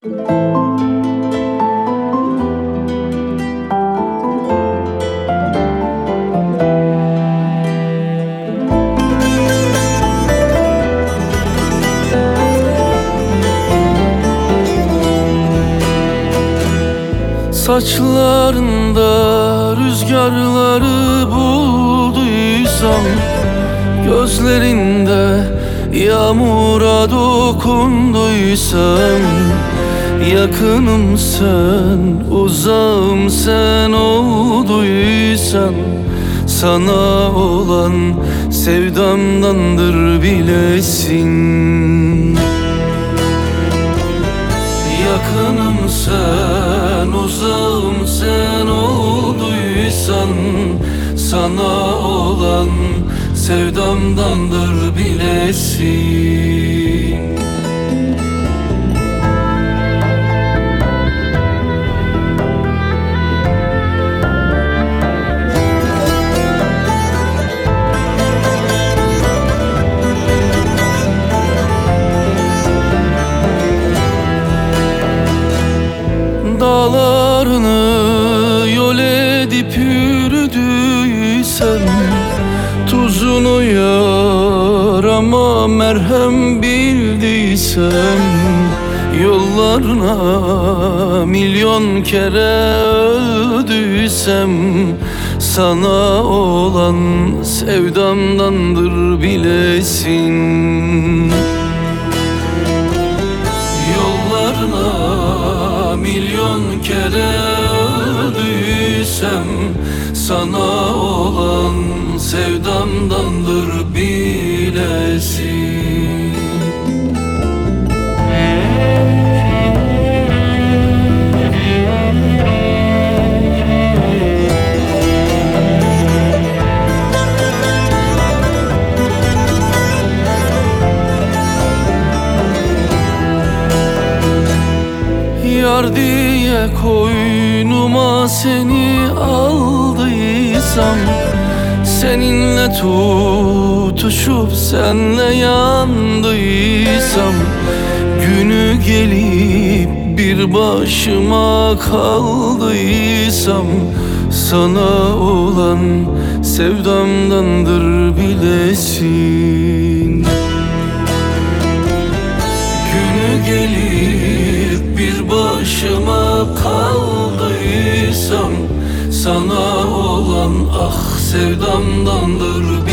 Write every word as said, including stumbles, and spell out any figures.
Saçlarında rüzgarları bulduysam, gözlerinde yağmura dokunduysam, yakınım sen, uzağım sen olduysan, sana olan sevdamdandır bilesin. Yakınım sen, uzağım sen olduysan, sana olan sevdamdandır bilesin. Dağlarını yol edip yürüdüysem, tuzunu yarama merhem bildiysem, yollarına milyon kere öldüysem, sana olan sevdamdandır bilesin. Yollarına milyon kere öldüysem, sana olan sevdamdandır bilesin. Yar diye koynuma seni aldıysam, seninle tutuşup senle yandıysam, günü gelip bir başıma kaldıysam, sana olan sevdamdandır bilesin. Günü gelip bir başıma kaldıysam, sana olan ah sevdamdandır